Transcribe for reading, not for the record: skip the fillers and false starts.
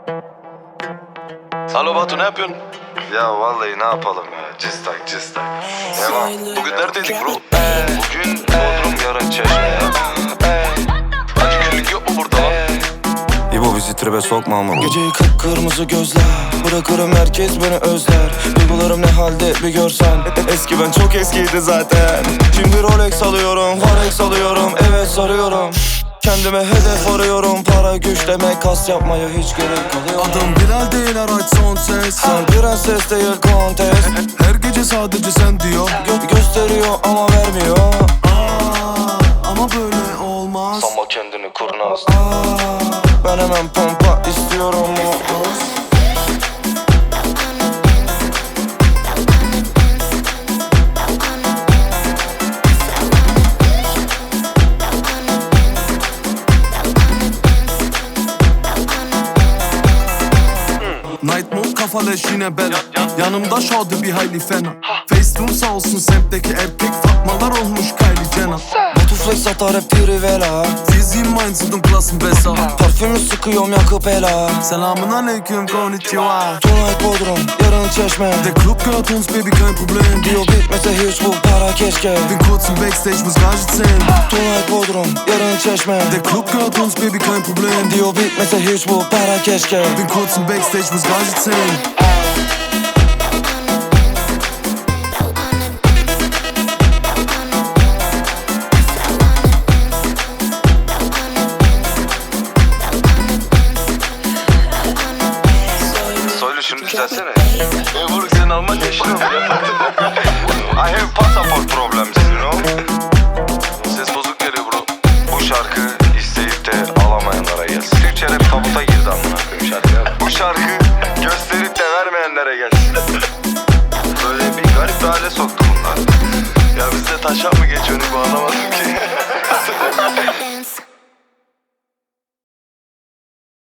Alo Batu, ne yapıyorsun? Ya vallahi ne yapalım ya, cıstak. Devam. Bugün neredeydik bro? Bugün Bodrum, yarın Çeşme ya. Hacı günlük yok mu burada lan? İbo bizi tribe sokma ama. Geceyi kıpkırmızı gözler, bırakırım herkes beni özler. Duygularım ne halde bir görsen. Eski ben çok eskiydi zaten. Şimdi Rolex alıyorum, Forex alıyorum, evet sarıyorum. Kendime hedef arıyorum, para güç demek, kas yapmaya hiç gerek kalıyor. Adım Bilal değil, araç son ses. Sen prenses değil kontes. Her gece sadece sen diyor. Gösteriyor ama vermiyor. Ama böyle olmaz. Ama kendini kurnaz. Ben hemen pompa istiyorum. Night mode kafa leş yine bela. Yanımda şadı bir hayli fena. Facetune sağ olsun, semtteki erkek Fatmalar olmuş Kylie Jenner. Batu flex atar hep Trivela. Dizim mindsed'ın klasın besa. Parfümü sıkıyorum yakıp ela. Selamun aleyküm, konnichiwa. Tonight Bodrum, yarın Çeşme. Der Club gehört uns, Baby, kein Problem. Diyor bitmese hiç bu para keşke. Bin kurz im Backstage, muss Gage zählen. Tonight Bodrum, yarın Çeşme. Der Club gehört uns, Baby, kein Problem. Diyor bitmese hiç bu para keşke. Bin kurz im Backstage, muss Gage zählen. Soylu şunu düzelsene. Moruk senin Almanca işin yok ya. I have passport problems, you know. Ses bozuk geliyor bro. Bu şarkı isteyip de alamayanlara gelsin. Türkçe rap tabuta girdi amına koyayım şarkı. Bu şarkı gösterip de vermeyenlere gelsin. Böyle bir garip bir hale soktu bunlar. Ya bizde taşak mı geçiyor bu anlamadım ki.